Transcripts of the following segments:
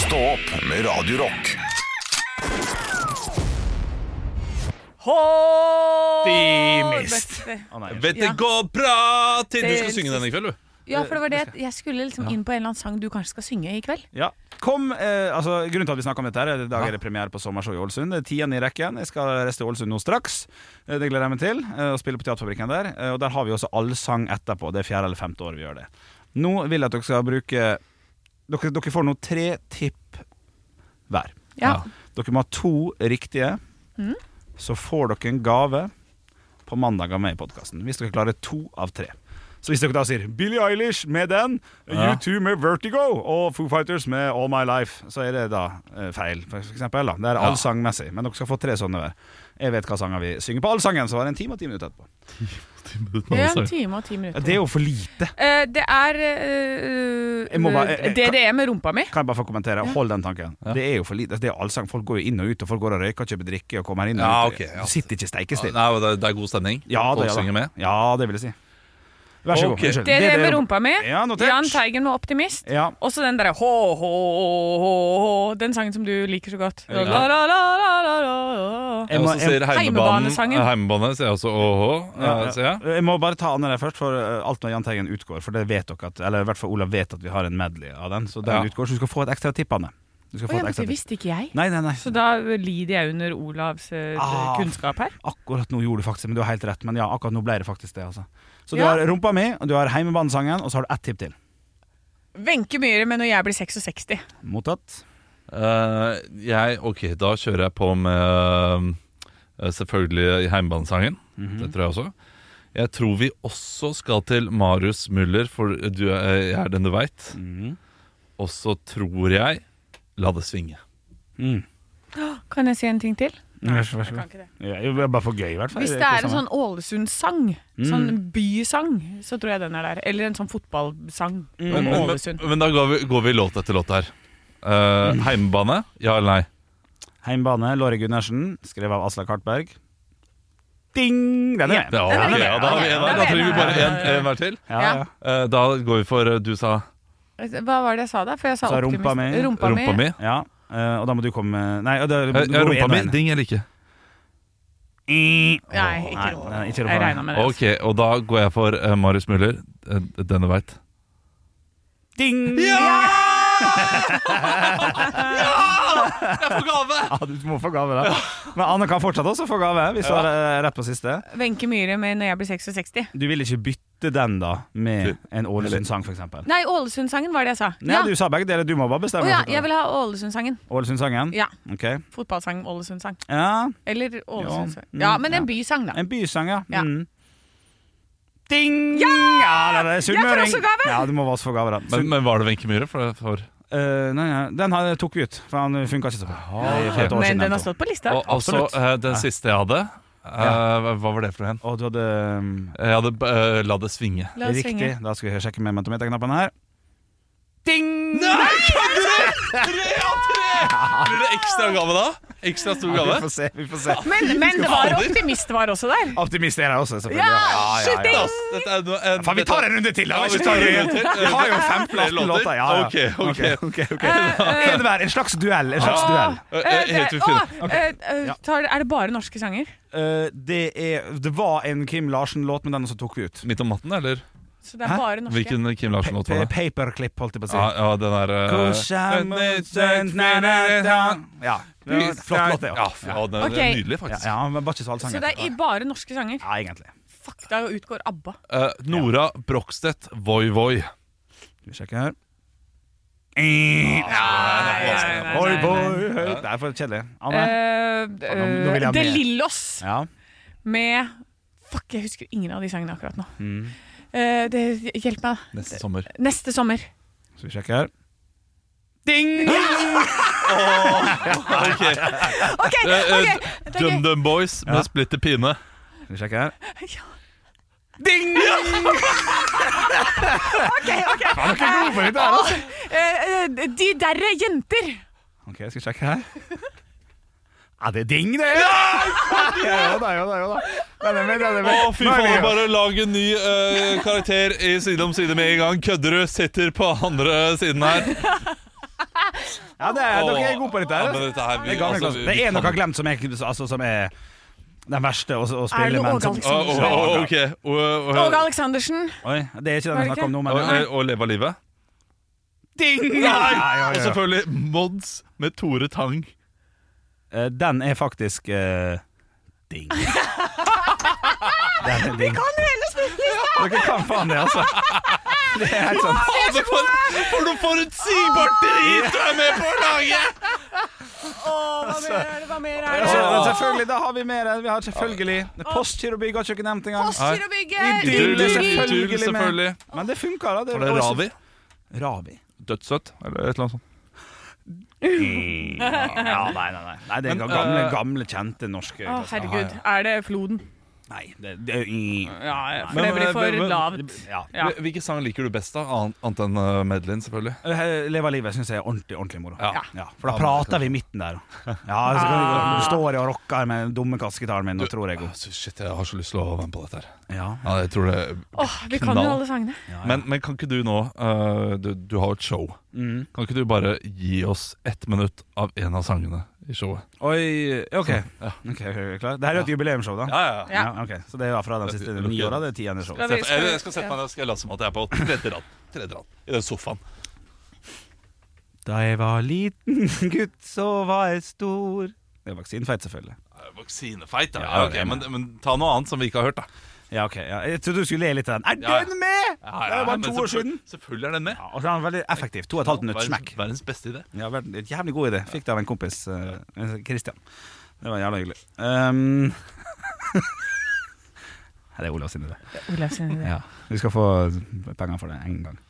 Stå opp med Radio Rock. Optimist. Vet det går bra til du skal synge den i kveld, du. Ja, for det var det jeg skulle liksom inn på en eller annen sang du kanskje skal synge i kveld. Ja, grunnen til at vi snakker om dette her, i dag er det premiere på sommershow i Ålesund. Det er 10. i rekken. Jeg skal reise til Ålesund nå straks. Det gleder jeg meg til, å spille på Teaterfabrikken der. Og der har vi også allsang etterpå. Det er 4. eller 5. år vi gjør det. Nå vil jeg at dere skal bruke Dere får nå 3 tipp hver. Ja. Dere må ha 2 riktige. Så får dere en gave på mandag av meg i podcasten. Hvis dere klarer 2 av 3. Så hvis dere da sier Billie Eilish med den, U2 med Vertigo og Foo Fighters med All My Life, så er det da feil, for eksempel da. Det er allsangmessig, men dere skal få 3 sånne hver. Jeg vet hva sanger vi synger på allsangen, så var det 1 time og 10 minutter etterpå. 1 time og 10 minutter. Det er jo for lite. Det er det er med rumpa mi. Kan jeg bare få kommentere? Hold den tanken. Det er jo for lite. Det er allsang. Folk går jo inn og ut, og folk går og røyker, kjøper drikke og kommer inn og ut. Du sitter ikke steikestill. Nei, det er god stemning. Folk synger med. Ja, det vil jeg si. Vær så god. Det er det med rumpa mi. Notert. Jahn Teigen med Optimist. Også den der den sangen som du liker så godt. Jeg også sier Heimebanesangen. Heimebane sier jeg også Jeg må bare ta Anne der først, for alt når Jahn Teigen utgår. For det vet dere at, eller i hvert fall Olav vet at vi har en medley av den. Så den utgår, så du skal få et ekstra tipp, Anne. Det visste ikke jeg. Nei. Så da lider jeg under Olavs kunnskap her. Akkurat nå gjorde du faktisk, men du har helt rett. Men ja, akkurat nå ble det faktisk det, altså. Så du har rumpa mi, og du har heimebanesangen, og så har du 1 tipp til. Wenche Myhre med Når jeg blir 66. Mottatt. Da kjører jeg på med selvfølgelig heimebanesangen. Det tror jeg også. Jeg tror vi også skal til Marius Müller, for jeg er den du vet. Og så tror jeg La det svinge. Kan jeg si en ting til? Vær så god. Bare for gøy, i hvert fall. Hvis det er en sånn Ålesund-sang, sånn bysang, så tror jeg den er der. Eller en sånn fotballsang om Ålesund. Men da går vi låt etter låt her. Heimebane, ja eller nei? Heimebane, Lore Gundersen, skrevet av Asla Kartberg. Ding! Den er med. Da trenger vi bare en hver til. Da går vi for, du sa hva var det jeg sa da? For jeg sa rumpa mi. Rumpa mi. Ja, og da må du komme. Nei, rumpa mi, ding eller ikke? Nei, ikke rumpa. Jeg regner med det. Ok, og da går jeg for Marius Müller, denne vet. Ding! Jeg får gave! Ja, du må få gave da. Men Anne kan fortsatt også få gave, hvis du har rett på siste. Wenche Myhre med Når jeg blir 66. Du vil ikke bytte den da med en Ålesund-sang, for eksempel? Nei, Ålesund-sangen var det jeg sa. Nei, du sa begge deler, du må bare bestemme. Jeg vil ha Ålesund-sangen. Ålesund-sangen? Ja, fotballsang, Ålesund-sang. Eller Ålesund-sang. Ja, men en bysang da. En bysang, ja. Ding! Ja, det er sunnmøring. Jeg får også gave. Ja, du må også få gave da. Men var det Wenche Myhre for? Nei, den tok vi ut, for han funket ikke så bra. Men den har stått på lista. Og altså, den siste jeg hadde, hva var det for en? Jeg hadde La det svinge. Riktig, da skal vi sjekke med mentometerknappen her. Ding! Nei, kødder du? 3 av 3! Blir det ekstra gave da? Ekstra stor gave? Vi får se. Men det var Optimist var også der. Optimist er der også, selvfølgelig. Ja, vi tar en runde til da. Vi har jo 15 låter. Ok. En slags duell. Helt ufint. Er det bare norske sanger? Det var en Kim Larsen-låt, men den også tok vi ut. Midt om natten, eller? Så det er bare norske. Hvilken Kim Larsen-låt var det? Paperclip, holdt jeg på å si. Ja, den flott låt det. Ja, den er nydelig faktisk. Ja, men bare ikke så alle sanger. Så det er bare norske sanger? Ja, egentlig. Fuck, da utgår ABBA. Nora Brokstedt, Voi Voi. Skal vi sjekke her. Voi Voi. Det er for kjedelig. Anne? De Lillos med fuck, jeg husker ingen av de sangene akkurat nå. Hjelp meg. Neste sommer. Skal vi sjekke her. Ding! Ok. DumDum Boys med Splitter Pine. Skal vi sjekke her. Ding! Ok. Han er ikke god for det der. De derre jenter. Ok, skal vi sjekke her. Det er ding, det! Ja da. Fy faen, bare lag en ny karakter i Side om side med en gang. Kødder du, sitter på andre siden her. Ja, dere er gode på dette her. Ja, men dette her Det er gamle klasse. Det er noe jeg har glemt som er den verste å spille med. Åge Aleksandersen. Oi, det er ikke den jeg snakker om nå, men Og leve av livet. Ding! Og selvfølgelig Mods med Tore Tang. Den er faktisk ding. Den er ding. Dere kan faen det, altså. Det er helt sånn. For noe forutsigbart drit du er med på å lage! Hva mer er Altså, det? selvfølgelig, da har vi mer. Vi har selvfølgelig Postgirobygg har ikke nevnt engang. Postgirobygget! Idyll, selvfølgelig. Men det funker, da. For det er Ravi. Ravi. Dødssøtt, eller et eller annet sånt. Ja, nei, det er gamle, kjente norske. Å, herregud, er det Floden? Nei, det er Ja, for det blir for lavt. Ja. Hvilke sanger liker du best da? Annet enn Medlin, selvfølgelig. Leve livet synes jeg er ordentlig moro. Ja. For da prater vi i midten der. Ja, så du står og rocker med den dumme kassegitaren min og tror jeg er god. Shit, jeg har så lyst til å være med på dette her. Ja, jeg tror det Vi kan jo alle sangene. Men kan ikke du nå du har et show. Kan ikke du bare gi oss 1 minutt av en av sangene i showet? Oi, ok, klar. Det her er et jubileumsshow da. Ja. Okay. Så det er fra de siste 9 årene. Det er 10. show. Jeg skal sette meg der, skal jeg late som at jeg er på tredje rad i den sofaen. Da jeg var liten gutt, så var jeg stor. Det er vaksinefeit, selvfølgelig. Vaksinefeit, ja. Okay, men ta noe annet som vi ikke har hørt, da. Ja, ok. Jeg trodde du skulle le litt av den. Er den med?! Det er bare 2 år siden. Selvfølgelig er den med. Og så er den veldig effektiv. 2,5 minutter smekk. Verdens beste idé. Ja, jævlig god idé. Fikk det av en kompis, Christian. Det var jævlig hyggelig. Det er Olav sin idé. Ja, vi skal få penger for det en gang.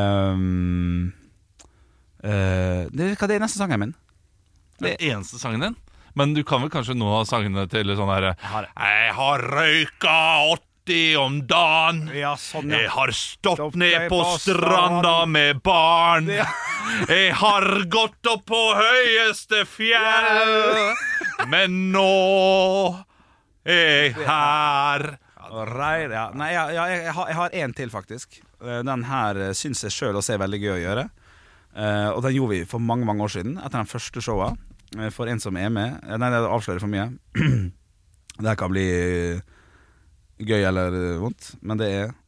Hva er neste sangen min? Den eneste sangen din? Men du kan vel kanskje nå ha sangene til sånn her Jeg har røyka 80 om dagen. Ja, sånn, ja. Jeg har stått ned på stranda med barn. Jeg har gått opp på høyeste fjell. Men nå er jeg her. Nei, jeg har en til faktisk. Den her synes jeg selv også er veldig gøy å gjøre. Og den gjorde vi for mange år siden etter den første showet. For en som er med. Nei, det avslører for mye. Det kan bli gøy eller vondt, men det er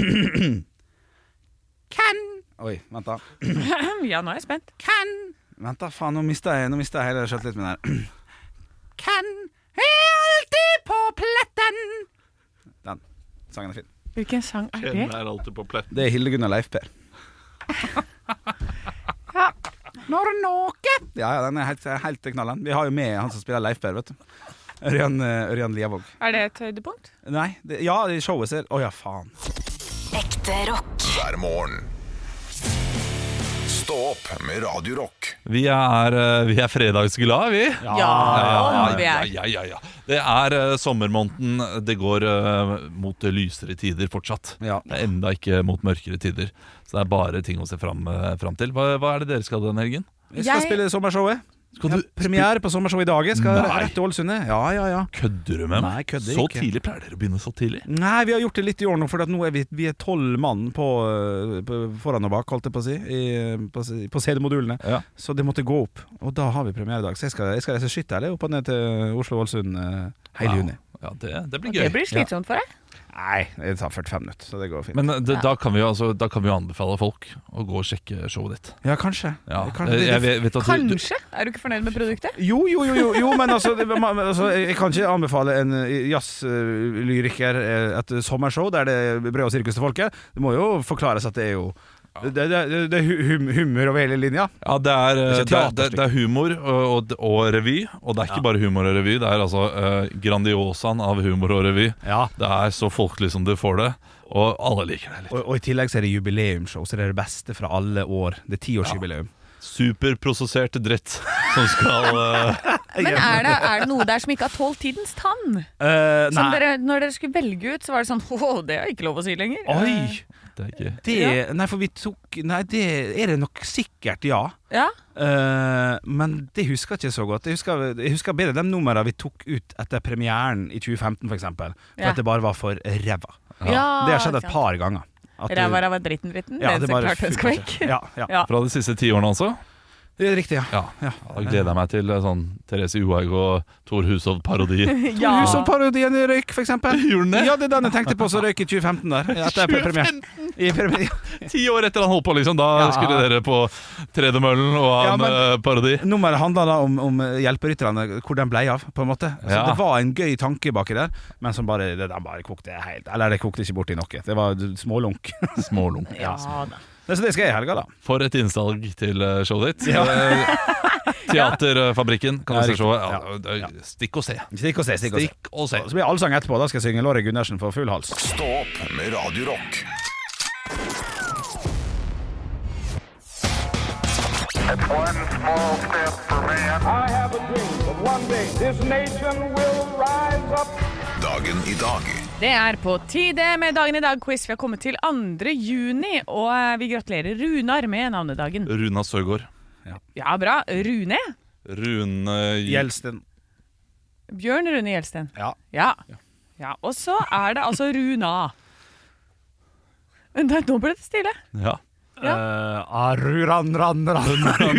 Oi, vent da. Ja, nå er jeg spent. Vent da, faen, nå mistet jeg hele selvtilliten min her. Kan jeg alltid på pletten. Den sangen er fin. Hvilken sang er det? Den er alltid på plett. Det er Hildegunn og Leif Per. Ja. Når noe. Ja, den er helt knallen. Vi har jo med han som spiller Leif Per, vet du. Ørjan Liavåg. Er det et høydepunkt? Nei, i showet ser ja, faen. Ekte rock. Hver morgen. Stå opp med Radio Rock. Vi er fredagsglade, vi. Ja. Det er sommermåneden. Det går mot lysere tider fortsatt. Ja. Det er enda ikke mot mørkere tider. Så det er bare ting å se fram til. Hva er det dere skal denne helgen? Vi skal spille sommershowet. Premiere på sommershow i dag. Skal rett til Ålesund. Ja. Kødder du med meg? Nei, kødder så ikke. tidlig? Pleier dere å begynne så tidlig? Nei, vi har gjort det litt i år nå, for nå er vi er 12 mann på foran og bak, holdt jeg på å si, på CD-modulene. Ja. Så det måtte gå opp. Og da har vi premiere i dag. Så jeg skal reise skytter opp og ned til Oslo-Ålesund hele juni. Ja, det blir gøy. Det blir slitsomt for deg? Nei, det tar 45 minutter, så det går fint. Men da kan vi jo anbefale folk å gå og sjekke showet ditt. Ja, kanskje. Ja, kanskje. Kanskje? Er du ikke fornøyd med produktet? Jo, men jeg kan ikke anbefale en jazzlyriker et sommershow der det er brød og sirkus til folket. Det må jo forklares at det er jo det er humor over hele linja. Ja, det er humor og revy. Og det er ikke bare humor og revy. Det er altså grandiosaen av humor og revy. Ja. Det er så folkelig som du får det. Og alle liker det litt. Og i tillegg så er det jubileumsshow. Så det er det beste fra alle år. Det er 10-årsjubileum. Superprosessert dritt som skal Men er det noe der som ikke har tålt tidens tann? Som når dere skulle velge ut, så var det sånn det er ikke lov å si lenger. Oi! Nei, for vi tok Nei, det er det nok sikkert, ja. Men det husker jeg ikke så godt. Jeg husker bedre de numrene vi tok ut etter premieren i 2015 for eksempel. For at det bare var for ræva. Det har skjedd et par ganger. Ræva dritten. Ja, det bare klart det skal vekk. Ja. Fra de siste 10 årene altså? Det er riktig, Ja, da gleder jeg meg til sånn Therese Johaug og Thor Hushovd-parodi. Ja. Hushovd-parodien røyk, for eksempel. Gjorde den det? Ja, det er den jeg tenkte på som røyk i 2015 der. Etter premiere. 10 år etter han holdt på, liksom. Da skulle dere på Tredemøllen og ha en parodi. Nummeret handler da om hjelperytterne, hvor den ble av, på en måte. Så det var en gøy tanke baki der, men som bare kokte helt. Eller det kokte ikke bort i noe. Det var smålunk. Smålunk. Ja da. Så det skal jeg i helga, da. For et innsalg til showet ditt. Teaterfabrikken, kan du se showet. Stikk og se. Stikk og se. Så blir allsang etterpå. Da skal jeg synge Lorry Gundersen for full hals. Stå opp med Radio Rock. It's one small step for man. I have a dream that one day this nation will rise up. Dagen i dag. Det er på tide med Dagen i dag-quiz. Vi har kommet til 2. juni, og vi gratulerer Runar med navnedagen. Runa Søgaard. Ja, bra. Rune? Rune Gjelsten. Bjørn Rune Gjelsten. Ja. Og så er det altså Runa. Nå ble det stille. Ja. Ruran. Den er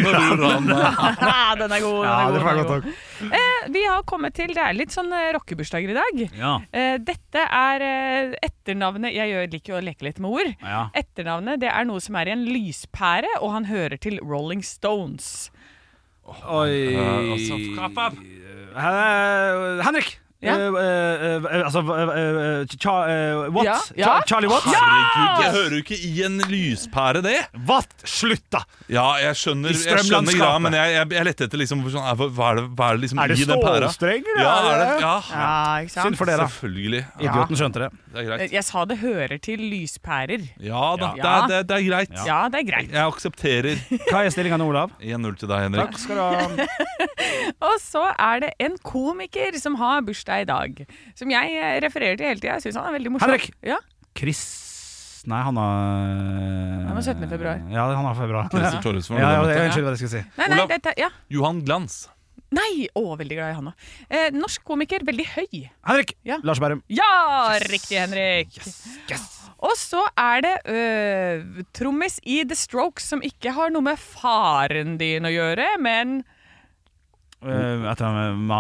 god. Vi har kommet til, det er litt sånn rockebursdager i dag. Dette er etternavnet. Jeg liker å leke litt med ord. Etternavnet, det er noe som er i en lyspære, og han hører til Rolling Stones. Henrik. Charlie Watts? Herregud, jeg hører jo ikke i en lyspære det. Watt, slutt da. Ja, jeg skjønner greia, men jeg lette etter liksom hva er det liksom i den pæra? stålstreng? Ja, er det? Ikke sant? Synd for det da. Selvfølgelig. Idioten skjønte det. Det er greit. Jeg sa det hører til lyspærer. Ja da, det er greit. Ja, det er greit. Jeg aksepterer. Hva er stillingen nå, Olav? 1-0 til deg, Henrik. Takk skal du ha. Og så er det en komiker som har bursdag i dag, som jeg refererer til hele tiden. Jeg synes han er veldig morsom. Henrik! Ja. Chris... Nei, han har... Han var 17. februar. Ja, han har februar. Christer Thoresen. Unnskyld hva jeg skal si. Nei, dette, Johan Glans. Nei, veldig glad i han også. Norsk komiker, veldig høy. Henrik! Ja. Lars Berrum. Ja, riktig, Henrik. Yes. Og så er det trommis i The Strokes, som ikke har noe med faren din å gjøre, men... Etter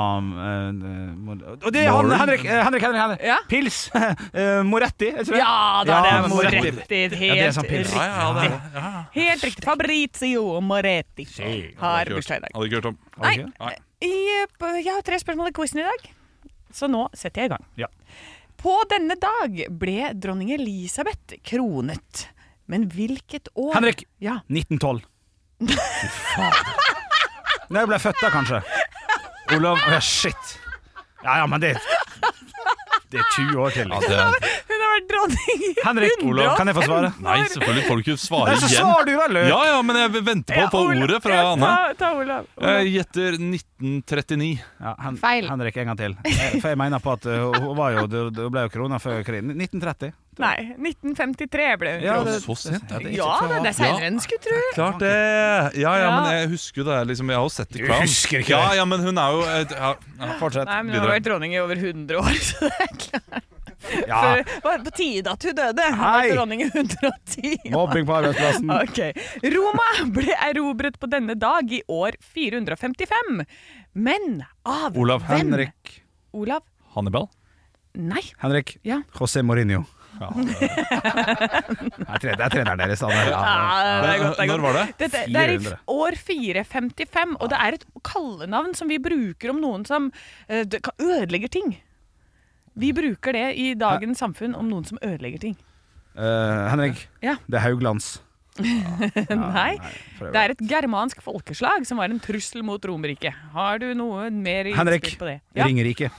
og det er han, Henrik. Ja? Pils. Moretti, er ikke det? Ja, da er det Moretti. Helt sånn pils. riktig. Helt riktig. Fabrizio Moretti har bursdag i dag. Hadde ikke hørt om. Nei, jeg har 3 spørsmål i quizen i dag, så nå setter jeg i gang. Ja. På denne dag ble dronning Elisabeth kronet. Men hvilket år? Henrik. Ja. 1912. Fy fader. Når jeg ble født da, kanskje. Olav, shit. Ja, men det er 20 år til. Ja, Hun har vært dronning i Henrik, Olav, kan jeg få svare? Nei, selvfølgelig får du ikke svare Så igjen. svarer du vel, Løk. Ja, men jeg venter på å få ordet fra Anne. Ta Olav. Jeg gjetter 1939. Ja, Feil. Henrik, en gang til. For jeg mener på at hun ble jo krona før krigen. 1930. Nei, 1953 ble hun Ja, kronet. Så sent. Ja, det er senere enn skulle tro. Klart det. Ja, men jeg husker jo det. Liksom, jeg har jo sett i Crown. husker ikke det. Ja, men hun er jo Fortsett. Nei, men hun har vært dronning i over 100 år, så det er klart. Ja. Det var på tide at hun døde. Hun var Hei. dronning i 110 år. Mobbing på arbeidsplassen. Ok. Roma ble erobret på denne dag i år 455. Men av Olav. hvem? Henrik. Olav? Hannibal. Nei. Henrik. Ja. José Mourinho. Det er treneren deres. Det er godt. Når var det? Det er i 400. år 455, og det er et kallenavn som vi bruker om noen som ødelegger ting. Vi bruker det i dagens samfunn om noen som ødelegger ting. Henrik. Ja. Det er Hauglands. Nei, det er et germansk folkeslag som var en trussel mot Romerriket. Har du noe mer Henrik. innspill på det? Ja. Ringerike.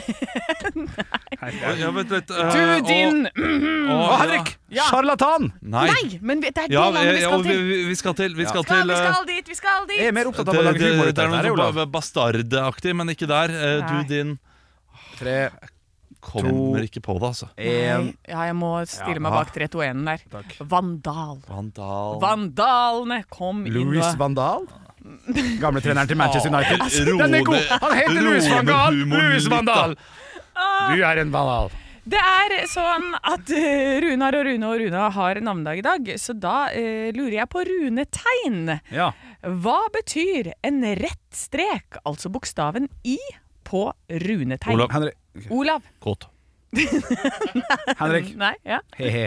Ja, vent litt. Henrik! Ja. Charlatan! Nei. Nei, men det er det Ja, landet vi skal til. vi skal til Vi skal dit. Jeg er mer opptatt av å lage humor ut det av er dette, noe Olav. bastardaktig, men ikke der. Du, Nei. din 3, kommer ikke på det, altså. 1. Ja, jeg må stille meg bak 3-2-1-en der. Takk. Vandal. Vandal. Vandalene kom inn. Louis Van Gaal? Gamle treneren til Manchester United. Altså, Den er god! Han heter Louis Van Gaal! humor Louis litt, Van Gaal! Du er en vandal. Det er sånn at Runar og Rune har navnedag i dag, så da lurer jeg på runetegn. Ja. Hva betyr en rett strek, altså bokstaven I, på runetegn? Olav. Henrik. Olav. Kåt. Henrik. Nei, ja. He-he.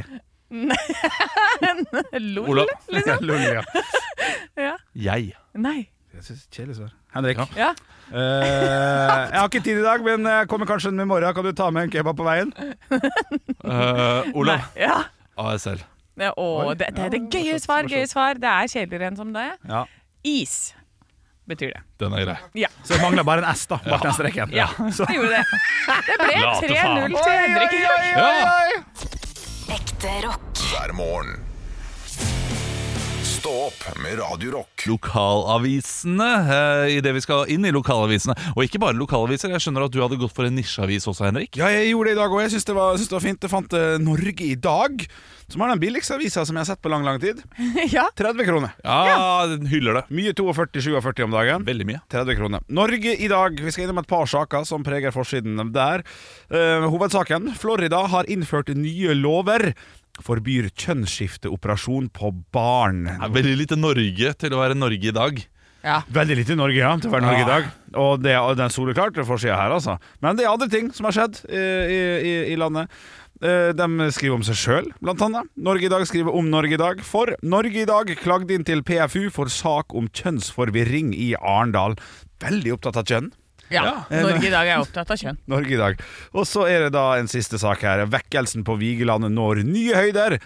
Lol, Olav. liksom. Lol, ja. Ja. Jeg. Nei. Jeg synes kjedelig svar. Henrik. Ja. Jeg har ikke tid i dag, men jeg kommer kanskje med i morgen. Kan du ta med en kebab på veien? Olav. Nei. Ja. ASL. Ja, det er det gøye svar. Det er kjedeligere enn som det. Ja. Is betyr det. Den er grei. Ja. Så det mangler bare en S da, bak den streken. Ja, det gjorde det. Det ble Late 3-0 til Henrik. Ekte rock. hver morgen. Stå opp med Radio Rock. Lokalavisene, i det vi skal inn i lokalavisene. Og ikke bare lokalaviser, jeg skjønner at du hadde gått for en nisjeavis også, Henrik. Ja, jeg gjorde det i dag, og jeg synes det var fint. Jeg fant Norge i dag, som er den billigste avisa som jeg har sett på lang tid. Ja. 30 kroner. Ja, den hyller det. Mye 42-47 om dagen. Veldig mye. 30 kroner. Norge i dag. Vi skal innom et par saker som preger forsiden der. Hovedsaken. Florida har innført nye lover. Forbyr kjønnsskifteoperasjon på barn. Det er veldig lite Norge til å være Norge i dag. Ja. Veldig lite i Norge, ja, til å være Norge i dag. Og det er den soleklart forsida her, altså. Men det er andre ting som har skjedd i landet. De skriver om seg selv, blant annet. Norge i dag skriver om Norge i dag. For Norge i dag klagde inn til PFU for sak om kjønnsforvirring i Arendal. Veldig opptatt av kjønn. Ja, Norge i dag er opptatt av kjønn. Norge i dag. Og så er det da en siste sak her. Vekkelsen på Vigelandet når nye høyder.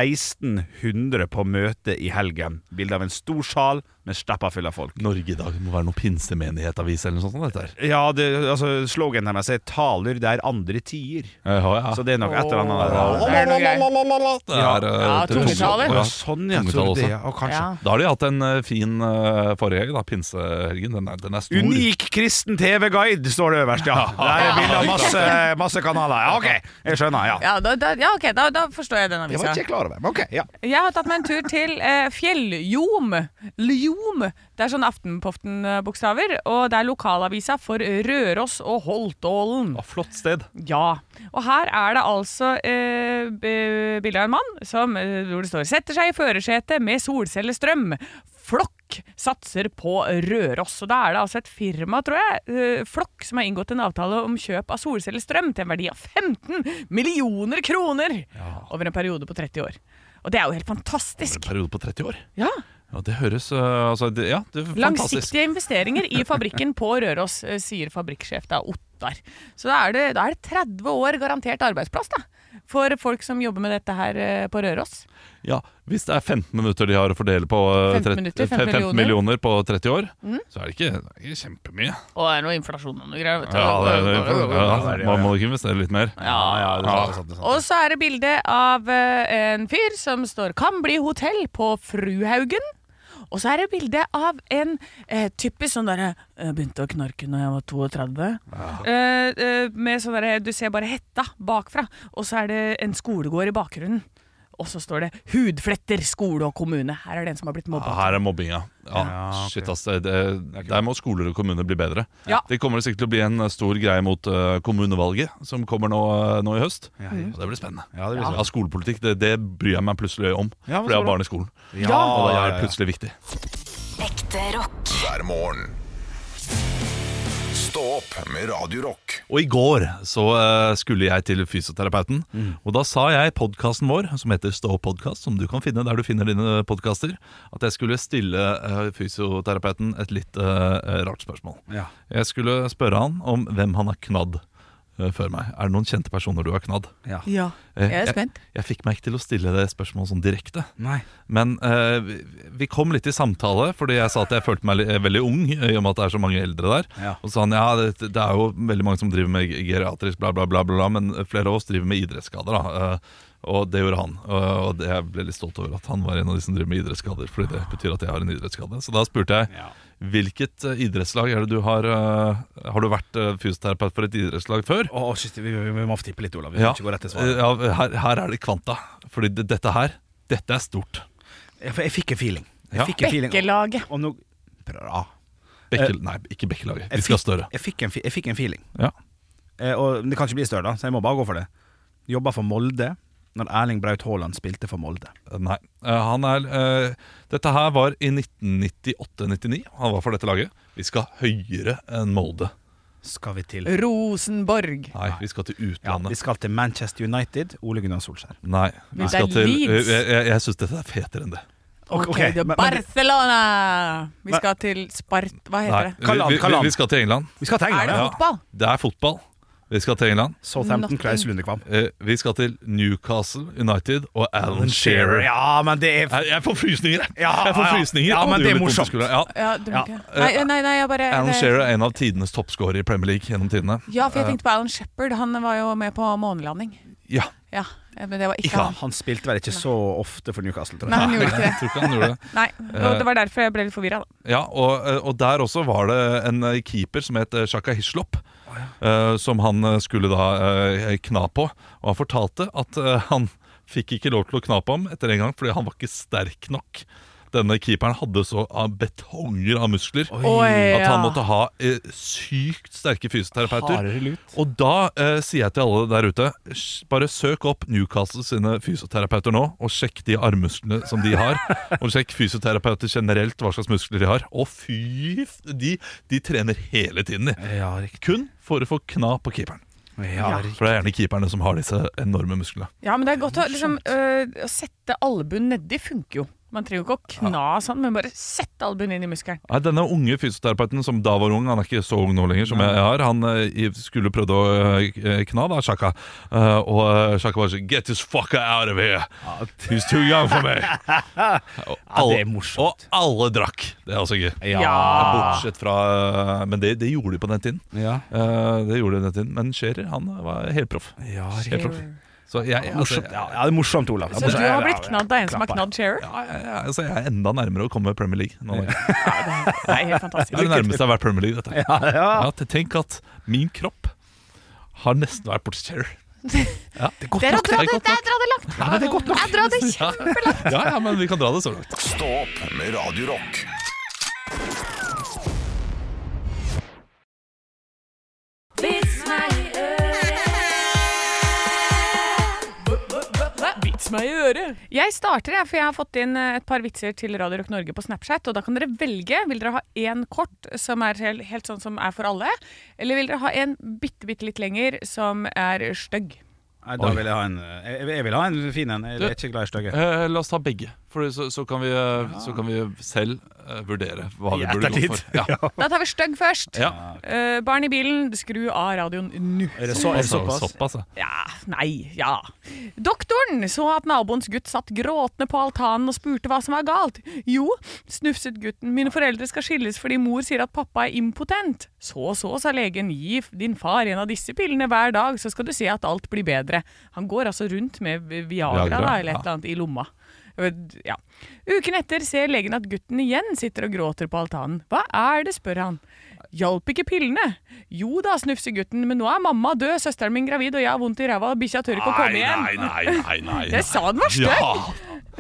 1600 på møte i helgen. Bilde av en stor sal med stappa full av folk. Norge i dag må være noe pinsemenighet-avis eller noe sånt. Dette her. Ja, slogan hennes er 'taler der andre tier'. Ja. Så det er nok et eller annet Det er noe greier. Det er, Ja, tungetale. Ja, sånn, ja, tungetale tror det, også. ja. Og kanskje Ja. Da har de hatt en fin forrige helg, da, pinsehelgen. Den er stor. Unik kristen TV-guide, står det øverst, ja. Der er bilder av masse kanaler. Ja, ok, jeg skjønner, ja. Ja, da forstår jeg den Det var avisa. ikke jeg klar over, men ok, ja. Jeg har tatt meg en tur til Fjelljom. Det er sånn Aftenpoften-bokstaver, og det er lokalavisa for Røros og Holtålen. Ja, flott sted. Ja, og her er det altså bilde av en mann som, hvor det står 'setter seg i førersetet med solcellestrøm'. Flokk satser på Røros. Og da er det altså et firma, tror jeg, Flokk, som har inngått en avtale om kjøp av solcellestrøm til en verdi av 15 millioner kroner over en periode på 30 år. Og det er jo helt En fantastisk. periode på 30 år. Ja, Ja, det høres det er fantastisk. langsiktige investeringer i fabrikken på Røros, sier fabrikksjef da, Ottar. Så da er det 30 år garantert arbeidsplass da, for folk som jobber med dette her på Røros. Ja, hvis det er 15 minutter de har å fordele på 15 millioner på 30 år, så er det ikke kjempemye. Og det er noe inflasjon og noe greier, vet du. Man må ikke investere litt mer. Ja, det er sant. Og så er det bilde av en fyr som står 'Kan bli hotell' på Fruhaugen. Og så er det bilde av en typisk sånn derre 'begynte å knarke når jeg var 32'. Med sånn derre, du ser bare hetta bakfra. Og så er det en skolegård i bakgrunnen. Og så står det 'hudfletter, skole og kommune'. Her er det en som har blitt mobba. Her er mobbinga. Ja, ok. Shit, ass, der må skoler og kommuner bli bedre. Ja. Det kommer sikkert til å bli en stor greie mot kommunevalget, som kommer nå i høst. Og det blir spennende. Ja, det blir Ja, skolepolitikk, det bryr jeg meg plutselig om. Ja, For jeg har barn i skolen. Ja, Og det ja, er ja. plutselig viktig. Ekte rock. Hver morgen. Stå opp med Radio Rock. Og i går så skulle jeg til fysioterapeuten. Og da sa jeg i podcasten vår, som heter Stå opp podcast, som du kan finne der du finner dine podcaster, at jeg skulle stille fysioterapeuten et litt rart spørsmål. Ja. Jeg skulle spørre han om hvem han har knadd før meg. Er det noen kjente personer du har knadd? Ja. Ja, jeg er spent. Jeg fikk meg ikke til å stille det spørsmålet sånn direkte. Nei. Men vi kom litt i samtale, fordi jeg sa at jeg følte meg veldig ung, i og med at det er så mange eldre der. Ja. Og så sa han, ja, det er jo veldig mange som driver med geriatrisk bla bla bla bla, men flere av oss driver med idrettsskader da. Og det gjorde han, og jeg ble litt stolt over at han var en av de som driver med idrettsskader, fordi det betyr at jeg har en idrettsskade. Så da spurte jeg, hvilket idrettslag er det du har du vært fysioterapeut for et idrettslag før? Shit, vi må få tippe litt, Olav. Vi Ja, må ikke gå rett til svaret. ja, her er det kvanta, fordi dette er stort. Jeg fikk en feeling. Ja. Bekkelaget. Og nå bra. Nei, ikke Bekkelaget, vi skal ha større. Jeg fikk en feeling. Ja. Og det kan ikke bli større, da, så jeg må bare gå for det. jobbet for Molde når Erling Braut Haaland spilte for Molde? Nei, dette her var i 1998-99. Han var for dette laget. Vi skal høyere enn Molde. Skal vi til Rosenborg. Nei, vi skal til utlandet. Vi skal til Manchester United, Ole Gunnar Solskjær. Nei, vi skal til Jeg synes dette er fetere enn det. Ok, Barcelona. Vi skal til Hva heter det? Vi skal til England. Vi skal til England, Er det fotball? Det er fotball. Vi skal til England. Southampton, Klaus Lundekvam. Vi skal til Newcastle United og Alan Shearer. Ja, men det er Jeg får frysninger. Ja, men det er morsomt. Nei, jeg bare Alan Shearer er en av tidenes toppscorer i Premier League gjennom tidene. Ja, for jeg tenkte på Alan Shepard. Han var jo med på månelanding. Ja, men det var ikke han. Han spilte vel ikke så ofte for Newcastle, tror jeg. Nei, han gjorde ikke det. Jeg tror ikke han gjorde det. Nei, og det var derfor jeg ble litt forvirret da. Ja, og der også var det en keeper som het Shaka Hislop, som han skulle da kna på. Og han fortalte at han fikk ikke lov til å kna på ham etter en gang, fordi han var ikke sterk nok. Denne keeperen hadde så betonger av muskler at han måtte ha sykt sterke fysioterapeuter. Og da sier jeg til alle der ute, bare søk opp Newcastle sine fysioterapeuter nå, og sjekk de armmusklene som de har, og sjekk fysioterapeuter generelt hva slags muskler de har. Og fy, de trener hele tiden. Kun for å få kna på keeperen. For det er gjerne keeperne som har disse enorme musklene. Ja, men det er godt å å sette albuen nedi funker jo. Man trenger jo ikke å kna sånn, men bare sette albuen inn i muskelen. Nei, denne unge fysioterapeuten som da var ung, han er ikke så ung nå lenger som jeg har, han skulle prøvde å kna da, Shaka. Og Shaka var sånn, get this fucker out of here. He's too young for me. Det er morsomt. Og alle drakk. Det er også gøy. Bortsett fra, men det gjorde de på den tiden. Det gjorde de på den tiden. Men Shearer, han var helt proff. Helt proff. Så det er morsomt, Olav. Så du har blitt knadd av en som har knadd Shearer? Så jeg er enda nærmere å komme med Premier League nå. Det er helt fantastisk. Det er det nærmeste jeg har vært Premier League, dette. Tenk at min kropp har nesten vært bort Shearer. Det er godt nok. Jeg drar det langt. Det er godt nok. Jeg drar det kjempelangt. Ja, men vi kan dra det så langt. Stå opp med Radio Rock. Vits meg i øret. Jeg starter, for jeg har fått inn et par vitser til Radio Rock Norge på Snapchat, og da kan dere velge. Vil dere ha en kort som er helt sånn som er for alle, eller vil dere ha en bitte litt lenger som er stygg? Nei, da vil jeg vil ha en fin en. Jeg er ikke glad i stygge. La oss ta begge, for så kan vi selv vurdere hva vi burde gå for. Da tar vi stygg først. Barn i bilen, skru av radioen nå. Er det såpass? Ja. Doktoren så at naboens gutt satt gråtende på altanen og spurte hva som var galt. Jo, snufset gutten, mine foreldre skal skilles fordi mor sier at pappa er impotent. Så, sa legen, gi din far en av disse pillene hver dag, så skal du se at alt blir bedre. Han går altså rundt med Viagra eller et eller annet i lomma. Ja. Uken etter ser legen at gutten igjen sitter og gråter på altanen. Hva er det, spør han. Hjalp ikke pillene? Jo da, snufser gutten, men nå er mamma død, søsteren min gravid, og jeg har vondt i ræva, og bikkja tør ikke å komme igjen. Nei. Jeg sa den var stygg.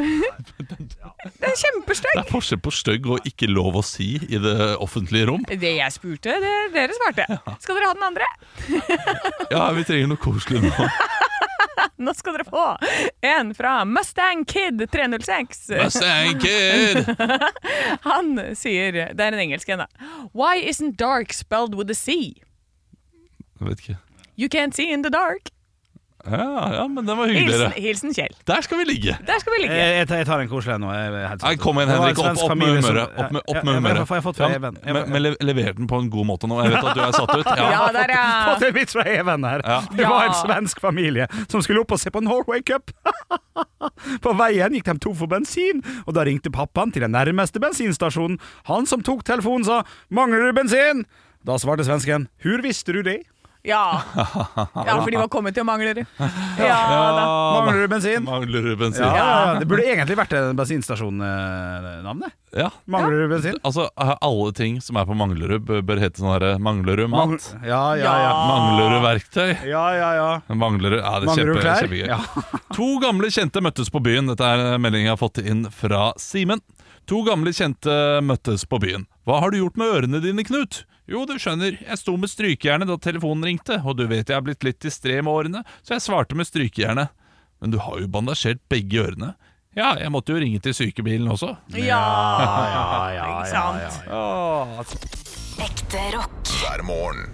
Det er kjempestygg. Det er forskjell på stygg og ikke lov å si i det offentlige rom. Det jeg spurte, det dere svarte. Skal dere ha den andre? Ja, vi trenger noe koselig nå. Nå skal dere få en fra Mustang Kid 306. Mustang Kid! Han sier, det er en engelsk en da. Why isn't dark spelled with a C? Jeg vet ikke. You can't see in the dark. Ja, men den var hyggeligere. Hilsen Kjell. Der skal vi ligge. Jeg tar en koselig nå. Kom igjen, Henrik, opp med humøret. Opp med humøret. Jeg har fått fra Even. Men lever den på en god måte nå. Jeg vet at du er satt ut. Ja, der er fått en vits fra Even her. Det var en svensk familie som skulle opp og se på Norway Cup. På veien gikk de tom for bensin, og da ringte pappaen til den nærmeste bensinstasjonen. Han som tok telefonen sa, mangler du bensin? Da svarte svensken, hur visste du det? Ja, for de var kommet til å mangle det. Mangler du bensin? Ja. Det burde egentlig vært en bensinstasjon-navnet. Ja. Mangler du bensin? Altså, alle ting som er på Manglerud bør hete sånn her, mangler du mat? Mangler du verktøy? Mangler du kjempegøy. 2 gamle kjente møttes på byen. Dette er en melding jeg har fått inn fra Simen. 2 gamle kjente møttes på byen. Hva har du gjort med ørene dine, Knut? Jo, du skjønner, jeg sto med strykejernet da telefonen ringte, og du vet jeg har blitt litt distré med årene, så jeg svarte med strykejernet. Men du har jo bandasjert begge ørene. Ja, jeg måtte jo ringe til sykebilen også. Ja, ikke sant? Ekte rock. hver morgen.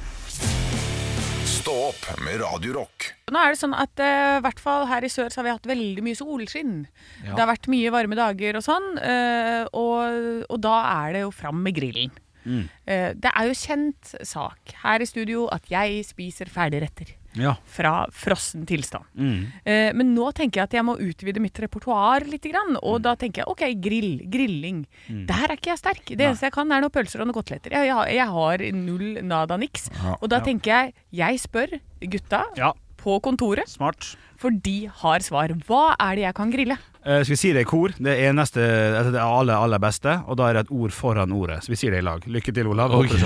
Stå opp med Radio Rock. Nå er det sånn at i hvert fall her i sør så har vi hatt veldig mye solskinn. Det har vært mye varme dager og sånn, og da er det jo fram med grillen. Det er jo kjent sak her i studio at jeg spiser ferdigretter. Fra frossen tilstand. Men nå tenker jeg at jeg må utvide mitt repertoar litt grann, og da tenker jeg, ok, grilling. Der er ikke jeg sterk. Det eneste jeg kan er noen pølser og noen koteletter. Jeg har null nada niks. Og da tenker jeg spør gutta på kontoret. Smart. For de har svar. Hva er det jeg kan grille? Skal vi si det i kor? Det eneste, det aller beste, og da er det et ord foran ordet. Så vi sier det i lag. Lykke til, Olav. Ok,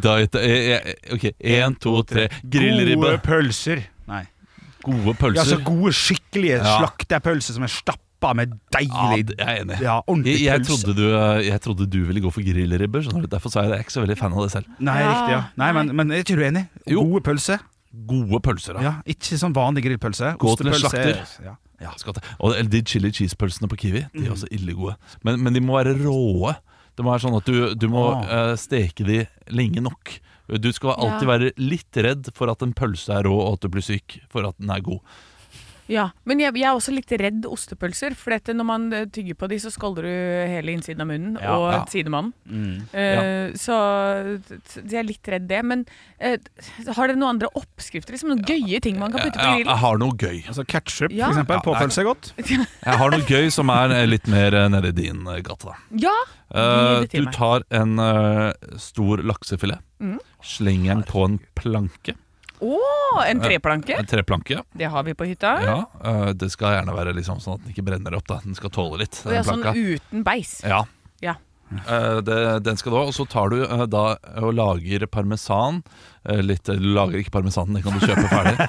1, 2, 3. Grillribbe. Gode pølser. Nei. Gode pølser. Ja, så gode, skikkelige slaktepølser som er stappa med deilig. Jeg er enig. Ja, ordentlig pølse. Jeg trodde du ville gå for grillribber, så derfor sa jeg det. Jeg er ikke så veldig fan av det selv. Nei, riktig, ja. Nei, men er ikke du enig? Gode pølser. Gode pølser, da. Ja, ikke sånn vanlig grillpølse. Gå til en slakter. Ja. Og de chili cheese-pølsene på Kiwi, de er også ille gode. Men de må være råe. Det må være sånn at du må steke de lenge nok. Du skal alltid være litt redd for at en pølse er rå og at du blir syk for at den er god. Ja, men jeg er også litt redd ostepølser, for når man tygger på de, så skålder du hele innsiden av munnen og sidemannen. Så jeg er litt redd det, men har dere noen andre oppskrifter, liksom noen gøye ting man kan putte på grillen? Jeg har noe gøy. Altså ketchup, for eksempel, på pølse er godt. Jeg har noe gøy som er litt mer nede i din gate, da. Ja, du tar en stor laksefilet, slenger den på en planke. En treplanke? En treplanke. Det har vi på hytta. Ja, det skal gjerne være liksom sånn at den ikke brenner opp da. Den skal tåle litt. Og sånn uten beis. Ja. Den skal du ha. Og så tar du da og lager parmesan. Du lager ikke parmesan, det kan du kjøpe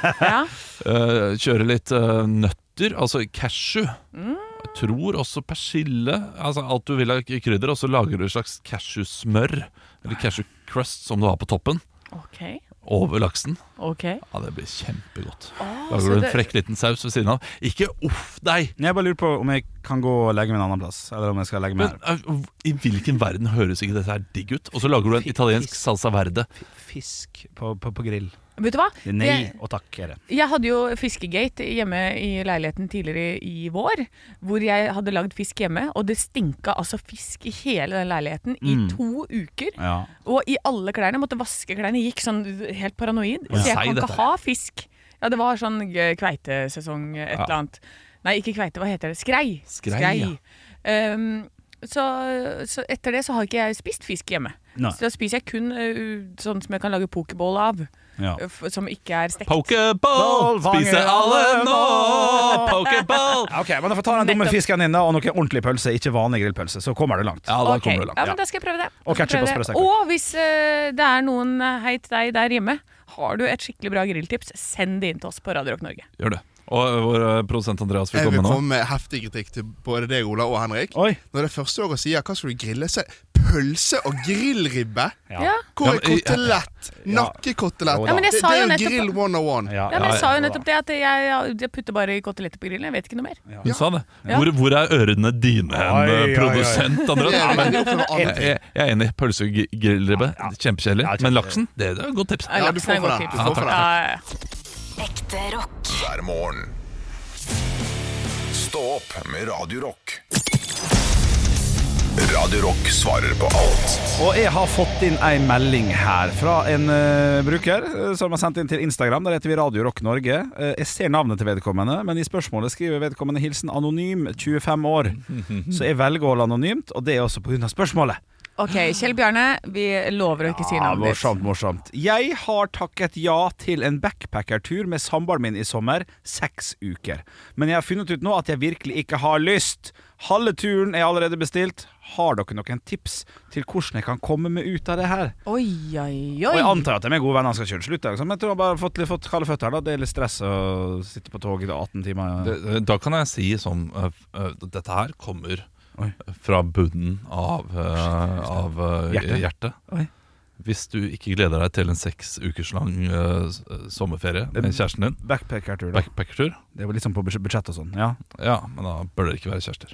ferdig. Kjøre litt nøtter, altså cashew. Jeg tror også persille. Altså alt du vil ha krydder. Og så lager du et slags cashewsmør. Eller cashew crust som du har på toppen. Over laksen. Ja, det blir kjempegodt. Lager du en frekk liten saus ved siden av. Ikke uff deg! Jeg bare lurer på om jeg kan gå og legge meg en annen plass, eller om jeg skal legge meg her. I hvilken verden høres ikke dette her digg ut? Og så lager du en italiensk salsa verde. Fisk på grill. Vet du hva? Nei og takk er det. Jeg hadde jo fiskegate hjemme i leiligheten tidligere i vår, hvor jeg hadde lagd fisk hjemme, og det stinka altså fisk i hele den leiligheten i 2 uker. Og i alle klærne, måtte vaske klærne, gikk sånn helt paranoid. Så jeg kan ikke ha fisk. Ja, det var sånn kveitesesong, et eller annet. Nei, ikke kveite, hva heter det? Skrei. Så etter det så har ikke jeg spist fisk hjemme. Så da spiser jeg kun sånn som jeg kan lage pokeball av. Som ikke er stekt. Pokeball, spiser alle nå. Pokeball. Ok, men da får ta den dumme fisken inn da, og noe ordentlig pølse, ikke vanlig grillpølse. Så kommer det langt. Ja, da kommer det langt. Ja, men da skal jeg prøve det. Og ketchup og sprøstekt. Og hvis det er noen hei til deg der hjemme, har du et skikkelig bra grilltips, send det inn til oss på Radio Rock Norge. Gjør det. Og vår produsent Andreas vil komme nå. Jeg vil komme med heftig kritikk til både deg, Ola, og Henrik. Når det første året sier, hva skal du grille? Så pølse og grillribbe? Hvor er kotelett? Nakkekotelett? Ja, det er jo grill 101. Ja, men jeg sa jo nettopp det, at jeg putter bare koteletter på grillen. Jeg vet ikke noe mer. Du sa det. Hvor er ørene dine, produsent Andreas? Jeg er enig. Pølse og grillribbe, kjempekjedelig. Men laksen, det er et godt tips. Ja, du får for det. Ekte rock. Hver morgen. Stå opp med Radio Rock. Radio Rock svarer på alt. Og jeg har fått inn en melding her fra en bruker som har sendt inn til Instagram. Der heter vi Radio Rock Norge. Jeg ser navnet til vedkommende, men i spørsmålet skriver vedkommende hilsen anonym 25 år. Så jeg velger å holde anonymt, og det er også på grunn av spørsmålet. Ok, Kjell Bjarne, vi lover å ikke si navnet ditt. Morsomt. Jeg har takket ja til en backpackertur med samboeren min i sommer, 6 uker. Men jeg har funnet ut nå at jeg virkelig ikke har lyst. Halve turen er allerede bestilt. Har dere noen tips til hvordan jeg kan komme meg ut av det her? Oi. Og jeg antar at de er gode venner skal kjøre slutt. Men jeg tror jeg bare har fått kalde føtter her da. Det er litt stress å sitte på toget i 18 timer. Da kan jeg si sånn, dette her kommer fra bunnen av hjertet. Hvis du ikke gleder deg til en 6 ukers lang sommerferie med kjæresten din. Backpackertur. Det var litt sånn på budsjett og sånn. Ja, men da bør dere ikke være kjærester.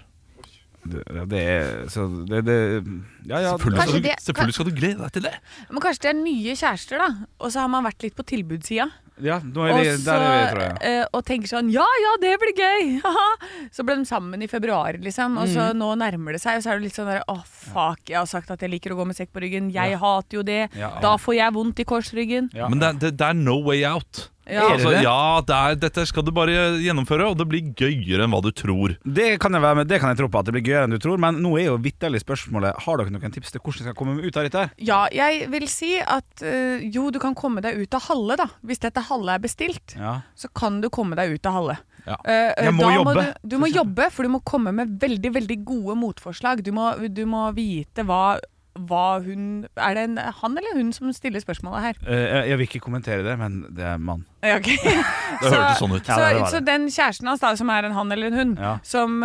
Selvfølgelig skal du glede deg til det. Men kanskje det nye kjærester da. Og så har man vært litt på tilbudssida. Ja, der er vi, tror jeg. Og tenker sånn, ja, det blir gøy. Så ble de sammen i februar liksom. Og så nå nærmer det seg. Og så er det litt sånn der, fuck, jeg har sagt at jeg liker å gå med sekk på ryggen. Jeg hater jo det. Da får jeg vondt i korsryggen. Men det er no way out. Dette skal du bare gjennomføre, og det blir gøyere enn hva du tror. Det kan jeg tro på at det blir gøyere enn du tror. Men nå er jo vitterlig spørsmålet, har dere noen tips til hvordan jeg skal komme ut av dette her? Ja, jeg vil si at jo, du kan komme deg ut av halve da. Hvis dette halve er bestilt, så kan du komme deg ut av halve. Jeg må jobbe. Du må jobbe, for du må komme med veldig, veldig gode motforslag. Du må vite hva hun... Er det han eller hun som stiller spørsmålet her? Jeg vil ikke kommentere det, men det er mann. Okay. Det hørtes sånn ut. Så den kjæresten hans da, som er en han eller en hun, som...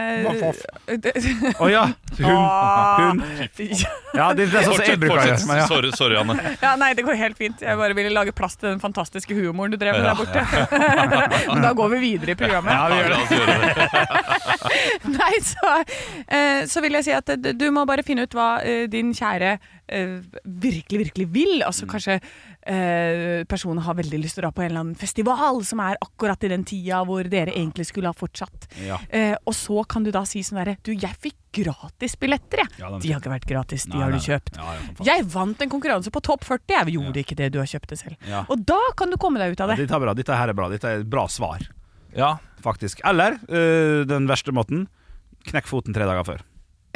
Hun. Ja, det er sånn som jeg bruker det. Sorry, Anne. Ja, nei, det går helt fint. Jeg bare ville lage plass til den fantastiske humoren du drev med der borte. Men da går vi videre i programmet. Ja, vi gjør det. Nei, så vil jeg si at du må bare finne ut hva din kjære virkelig vil. Altså kanskje personen har veldig lyst til å dra på en eller annen festival som er akkurat i den tida hvor dere egentlig skulle ha fortsatt. Og så kan du da si sånn der, du, jeg fikk gratis billetter, de har ikke vært gratis, de har du kjøpt. Jeg vant en konkurranse på topp 40, jeg gjorde ikke det, du har kjøpt det selv. Og da kan du komme deg ut av det. Dette er bra, dette her er bra, dette er et bra svar. Ja, faktisk. Eller, den verste måten, knekk foten 3 dager før.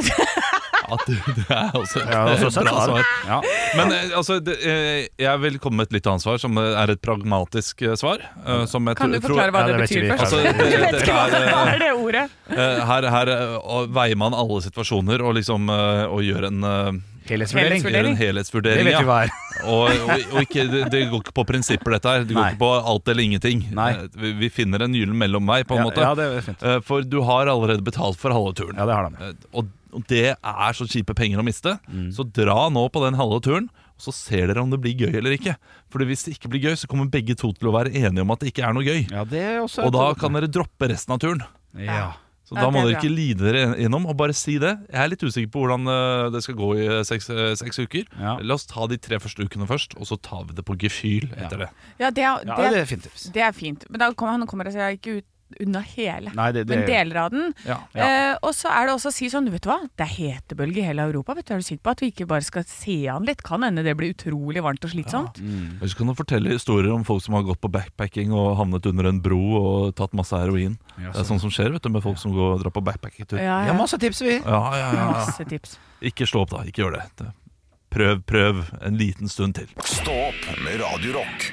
Det er også et bra svar. Men altså, jeg vil komme med et litt annet svar, som er et pragmatisk svar. Kan du forklare hva det betyr først? Hva er det ordet? Her veier man alle situasjoner og liksom og gjør en helhetsvurdering. Det vet vi hva er. Og ikke, det går ikke på prinsipper dette her. Det går ikke på alt eller ingenting. Vi finner en gyllen mellomvei på en måte. Ja, det er fint. For du har allerede betalt for halve turen. Ja, det har de. Og det er så kjipe penger å miste. Så dra nå på den halve turen, og så ser dere om det blir gøy eller ikke. For hvis det ikke blir gøy, så kommer begge to til å være enige om at det ikke er noe gøy. Ja, det er også og da kan dere droppe resten av turen. Så da må dere ikke lide dere gjennom, og bare si det. Jeg er litt usikker på hvordan det skal gå i 6 uker. La oss ta de 3 første ukene først, og så tar vi det på gefühl etter det. Ja, det er fint tips. Det er fint. Men da kommer det seg ikke ut unna hele, men deler av den. Og så er det også å si sånn, vet du hva, det er hetebølge i hele Europa, vet du, er du sikker på at vi ikke bare skal se an litt? Kan hende det blir utrolig varmt og slitsomt. Jeg kan fortelle historier om folk som har gått på backpacking og havnet under en bro og tatt masse heroin. Det er sånn som skjer, vet du, med folk som går og drar på backpacking-tur. Ja, masse tips vi. Masse tips. Ikke slå opp da, ikke gjør det. Prøv en liten stund til. Stå opp med Radio Rock.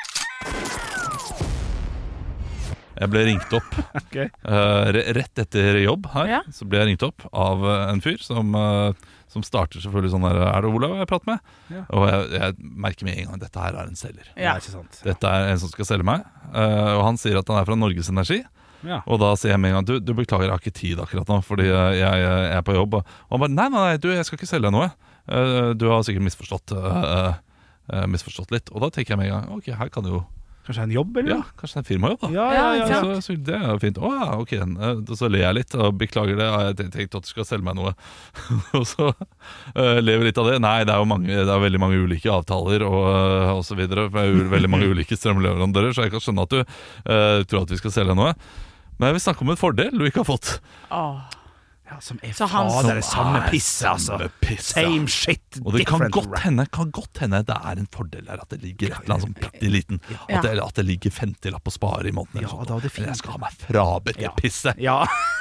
Jeg ble ringt opp rett etter jobb her. Så ble jeg ringt opp av en fyr som starter selvfølgelig sånn der, er det Olav jeg prater med? Og jeg merker med en gang, dette her er en selger. Dette er en som skal selge meg. Og han sier at han er fra Norges Energi. Og da sier jeg med en gang, du beklager, jeg har ikke tid akkurat nå, fordi jeg er på jobb. Og han bare, nei, du, jeg skal ikke selge deg noe. Du har sikkert misforstått litt. Og da tenker jeg med en gang, ok, her kan du jo kanskje en jobb, eller? Ja, kanskje en firmajobb da. Så det er jo fint. Ok, så ler jeg litt og beklager det. Jeg tenkte at du skal selge meg noe. Og så lever litt av det. Nei, det er veldig mange ulike avtaler og så videre. Det er veldig mange ulike strømleverandører, så jeg kan skjønne at du tror at vi skal selge noe. Men jeg vil snakke om en fordel du ikke har fått. Som er fader, det samme pisset, altså. Same shit, og det kan godt hende det er en fordel her, at det ligger et eller annet sånn bitte liten, at det ligger 50-lapp å spare i måneden. Men jeg skal ha meg frabedt det pisset. Det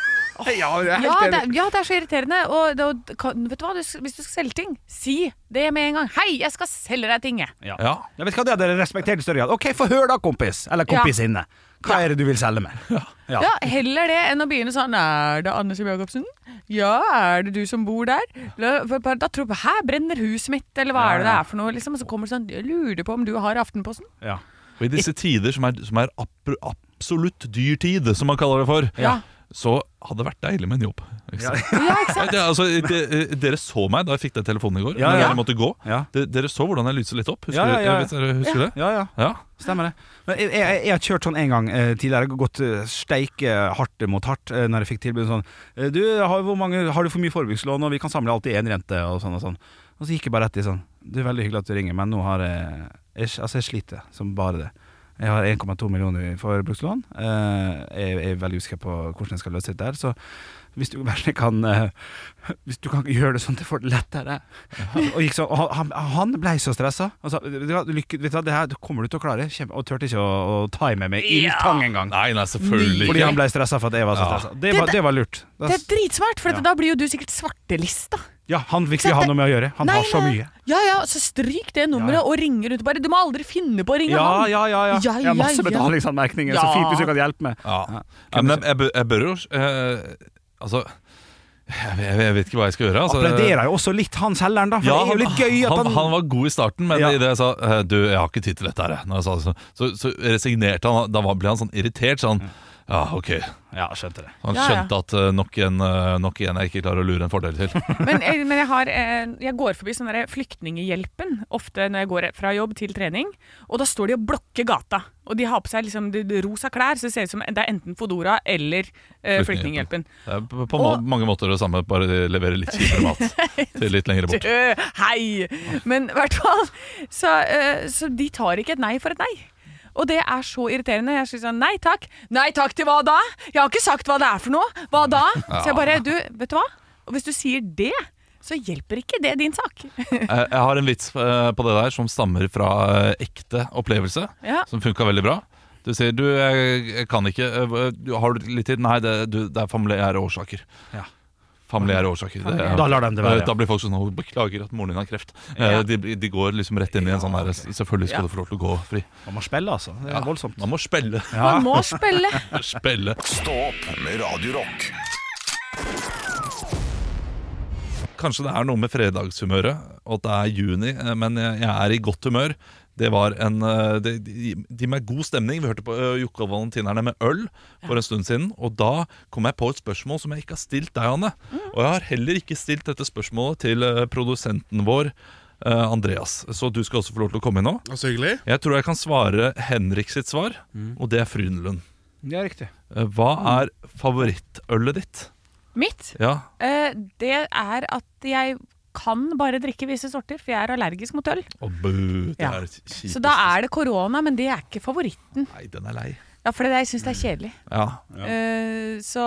er så irriterende. Og vet du hva, hvis du skal selge ting, si det med en gang. Hei, jeg skal selge deg ting. Jeg vet hva, det hadde respektert i større grad. Ok, få høre da, kompis. Eller kompisinne. Hva er det du vil selge med? Heller det enn å begynne sånn, er det Anne Sem Jacobsen? Ja, er det du som bor der? Da tror jeg, her brenner huset mitt, eller hva er det for noe? Liksom. Og så kommer det sånn, jeg lurer på om du har Aftenposten. Og i disse tider som er absolutt dyr tid, som man kaller det for, så hadde det vært deilig med en jobb. ikke sant? Dere så meg da jeg fikk den telefonen i går. Når jeg måtte gå. Dere så hvordan jeg lyser litt opp. Husker du det? Ja, stemmer det. Men jeg har kjørt sånn en gang tidligere, gått steike hardt mot hardt når jeg fikk tilbud sånn du, har du for mye forbrukslån, og vi kan samle alt i en rente og sånn. Og så gikk jeg bare rett i sånn, det er veldig hyggelig at du ringer, men nå har jeg sliter som bare det. Jeg har 1,2 millioner i forbrukslån. Jeg er veldig usikker på hvordan jeg skal løse det der, så hvis du kan gjøre det sånn at det får det lettere. Og gikk sånn, og han ble så stresset. Han sa, vet du hva, det her kommer du til å klare. Og turte ikke å ta i meg med ildtang en gang. Nei, selvfølgelig. Fordi han ble stresset for at jeg var så stresset. Det var lurt. Det er dritsmart, for da blir jo du sikkert svartelista. Ja, han fikk ikke ha noe med å gjøre. Han har så mye. Ja, så stryk det nummeret og ringer ut bare. Du må aldri finne på å ringe han. Ja. Jeg har masse betalingsanmerkninger, så fint hvis du kan hjelpe meg. Men jeg bør jo jeg vet ikke hva jeg skal gjøre. Applauderer jo også litt han selgeren, da. For det er jo litt gøy at han var god i starten, men i det jeg sa jeg har ikke tid til dette her. Når jeg sa det, så resignerte han. Da ble han sånn irritert. Sånn ja, ok. Ja, skjønte det. Han skjønte at nok en jeg ikke klarer å lure en fordel til. Men jeg går forbi sånn der flyktninghjelpen ofte når jeg går fra jobb til trening, og da står de og blokker gata. Og de har på seg liksom rosa klær, så det ser ut som det er enten Fodora eller flyktninghjelpen. Det er på mange måter det samme, bare de leverer litt kjipere mat til litt lengre bort. Hei! Men i hvert fall så de tar ikke et nei for et nei. Og det er så irriterende. Jeg sier sånn, nei takk. Nei takk til hva da? Jeg har ikke sagt hva det er for noe. Hva da? Så jeg bare, vet du hva? Og hvis du sier det, så hjelper ikke det din sak. Jeg har en vits på det der som stammer fra ekte opplevelse, som funket veldig bra. Du sier, jeg kan ikke, har du litt tid? Nei, det er familiære årsaker. Ja. Familiære årsaker. Da lar de det være. Da blir folk sånn, beklager at moren din har kreft. De går liksom rett inn i en sånn her, selvfølgelig skal du få lov til å gå fri. Man må spille, altså. Det er voldsomt. Man må spille. Man må spille. Spille. Stå opp med Radio Rock. Kanskje det er noe med fredagshumøret, og at det er juni, men jeg er i godt humør. Det var de med god stemning. Vi hørte på Jokke og Valentinerne med øl for en stund siden. Og da kom jeg på et spørsmål som jeg ikke har stilt deg, Anne. Og jeg har heller ikke stilt dette spørsmålet til produsenten vår, Andreas. Så du skal også få lov til å komme inn nå. Så hyggelig. Jeg tror jeg kan svare Henrik sitt svar, og det er Frydenlund. Det er riktig. Hva er favorittølet ditt? Mitt? Ja. Det er at jeg kan bare drikke visse sorter, for jeg er allergisk mot øl. Det er kjipest. Så da er det korona, men det er ikke favoritten. Nei, den er lei. Ja, for jeg synes det er kjedelig. Ja. Så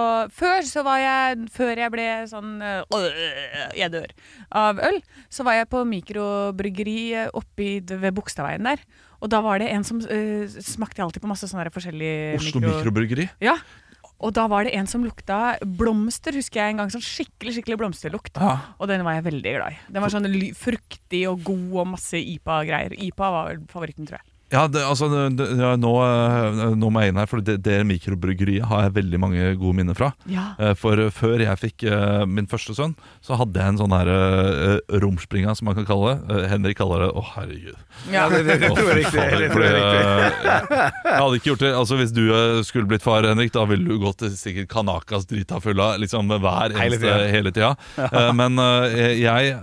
før jeg ble sånn jeg dør av øl, så var jeg på mikrobryggeri ved Bogstadveien der. Og da var det en som smakte alltid på masse sånne forskjellige Oslo mikrobryggeri? Ja. Og da var det en som lukta blomster, husker jeg en gang, sånn skikkelig blomsterlukt. Og den var jeg veldig glad i. Den var sånn fruktig og god og masse IPA-greier. IPA var vel favoritten, tror jeg. Ja, nå må jeg inn her, for det mikrobryggeriet har jeg veldig mange gode minner fra. For før jeg fikk min første sønn, så hadde jeg en sånn her romspringa, som man kan kalle det. Henrik kaller det, herregud. Ja, det tror jeg riktig. Jeg hadde ikke gjort det, altså hvis du skulle blitt far, Henrik, da ville du gått sikkert kanakas drita fulla, liksom hver eneste hele tida. Men jeg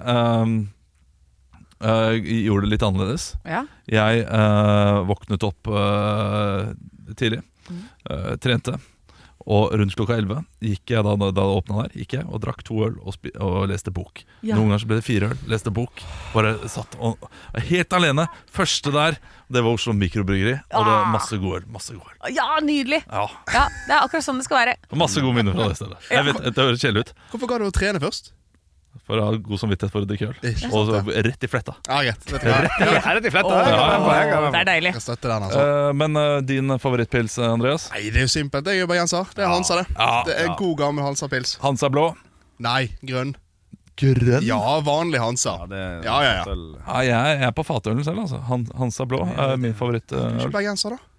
gjorde det litt annerledes. Jeg våknet opp tidlig, trente, og rundt klokka 11 gikk jeg, da det åpnet der, gikk jeg og drakk 2 øl og leste bok. Noen ganger så ble det 4 øl, leste bok, bare satt og helt alene. Første der, det var Oslo mikrobryggeri, og det var masse god øl. Ja, nydelig. Ja, det er akkurat sånn det skal være. Masse gode minner fra det stedet. Jeg vet, det høres kjedelig ut. Hvorfor ga du å trene først? For å ha god samvittighet for å drikke øl. Og så rett i fletta. Greit. Rett i fletta. Det er deilig. Jeg støtter den, altså. Men din favorittpils, Andreas? Nei, det er jo simpelt. Det er jo bergenser. Det er Hansa, det. Det er god gammel Hansa-pils. Hansa blå? Nei, grønn. Grønn? Ja, vanlig Hansa. Ja. Jeg er på fatølen selv, altså. Hansa blå er min favorittøl. Ikke bergenser, da?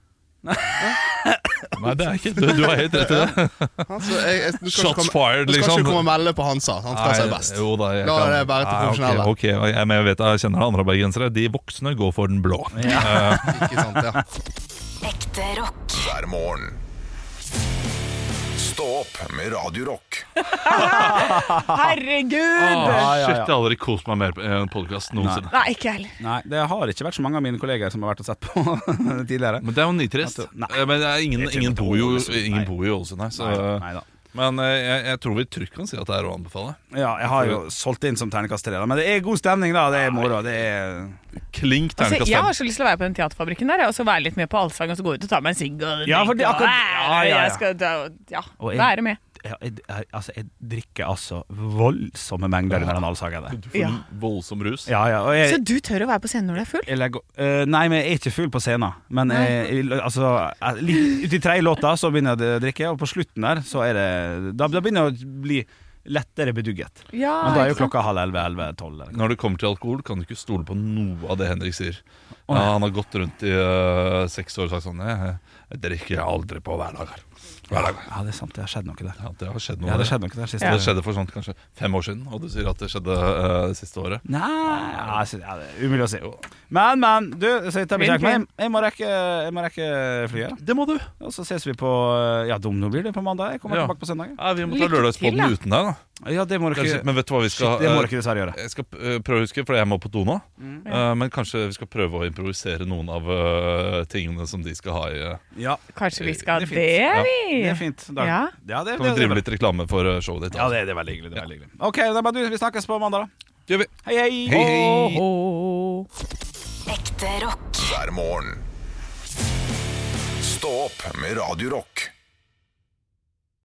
Nei, det er ikke. Du har helt rett i det. Shots fired, liksom. Du skal ikke komme og melde på Hansa. Han skal seg best. La det være til profesjonelle. Ok, men jeg kjenner andre bergensere. De voksne går for den blå. Ikke sant, Ekte rock. Hver morgen. Stå opp med Radio Rock. Herregud! Shit, jeg har aldri kost meg mer i en podcast noensinne. Nei, ikke heller. Nei, det har ikke vært så mange av mine kolleger som har vært og sett på tidligere. Men det er jo nitrist. Men det er ingen bor jo i Ålesund her, så Neida. Men jeg tror vi trygt kan si at det er å anbefale. Ja, jeg har jo solgt inn som terningkast 3, men det er god stemning, da. Det er moro. Det er klink terningkast 5. Jeg har så lyst til å være på den teaterfabrikken der, og så være litt med på allsang, og så gå ut og ta meg en sigg. Ja, for det Jeg skal være med. Jeg drikker voldsomme mengder under den allsagen der. Du får en voldsom rus. Så du tør å være på scenen når du er full? Nei, men jeg er ikke full på scenen. Men ut i 3 låter så begynner jeg å drikke, og på slutten der så er det Da begynner jeg å bli lettere bedugget. Men da er jo klokka 10:30-11:12. Når det kommer til alkohol, kan du ikke stole på noe av det Henrik sier. Han har gått rundt i 6 år og sagt sånn jeg drikker aldri på hverdager. Ja, det er sant, det har skjedd noe der. Ja, det har skjedd noe. Ja, det skjedde noe der siste. Det skjedde for sånn kanskje 5 år siden, og du sier at det skjedde det siste året. Nei, det er umulig å si. Men du, jeg må rekke flyet. Det må du. Og så ses vi på Dum nå blir det på mandag. Jeg kommer tilbake på søndag. Ja, vi må ta lørdagspodden uten deg da. Ja, det må dere ikke. Men vet du hva vi skal det må dere dessverre gjøre. Jeg skal prøve å huske, for jeg må på do nå. Men kanskje vi skal prøve å improvisere noen av tingene som de skal ha i Kanskje vi skal det, det er fint. Ja. Kan vi drive litt reklame for showet ditt? Ja, det er veldig hyggelig. Ok, vi snakkes på mandag da. Det gjør vi. Hei. Ekte rock. Hver morgen. Stå opp med Radio Rock.